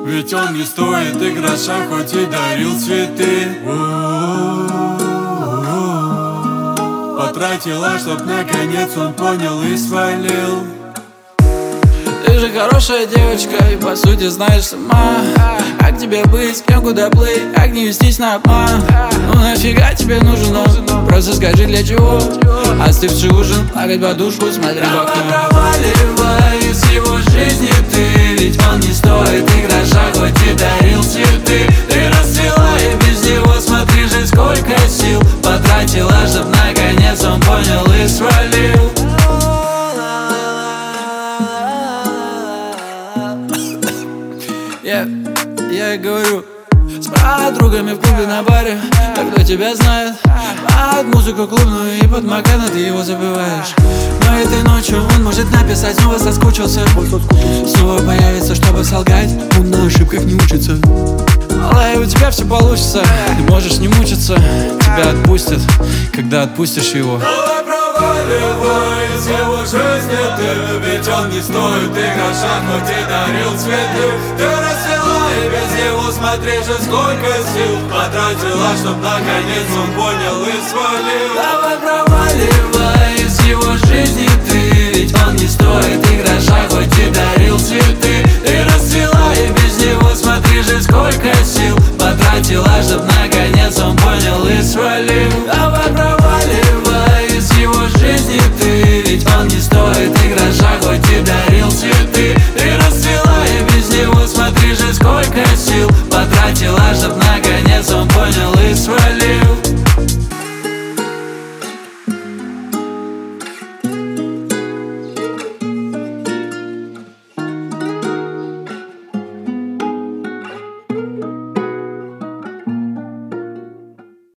Ведь он не стоит и гроша, хоть и дарил цветы. Потратила, чтоб наконец он понял и свалил. Ты же хорошая девочка и по сути знаешь сама, как тебе быть, с кем куда плыть, как не вестись на обман. Ну нафига тебе нужен он? Просто скажи для чего. Остывший ужин, плакать подушку, смотри в окно. Проваливай из его жизни ты, ведь он не стоит и гроша, хоть и дарил цветы. Ты расцвела и без него, смотри же сколько сил потратила, чтоб наконец он понял и свалил. Я и говорю с подругами в клубе на баре, так кто тебя знает. Под музыку клубную и под Макана ты его забываешь. Но этой ночью он может написать, снова соскучился. Снова появится, чтобы солгать, он на ошибках не учится. Алай, у тебя все получится, ты можешь не мучиться. Тебя отпустят, когда отпустишь его. Проваливай из его жизни ты, ведь он не стоит и гроша, хоть и дарил цветы. Ты расцвела и без него, смотри же сколько сил потратила, чтоб наконец он понял и свалил. Давай проваливай из его жизни ты, ведь он не стоит и гроша, хоть и дарил цветы. Ты расцвела и без него, смотри же сколько сил потратила, чтоб наконец он понял и свалил. Давай проваливай из его жизни ты, ведь он не стоит и гроша, хоть и дарил цветы. Ты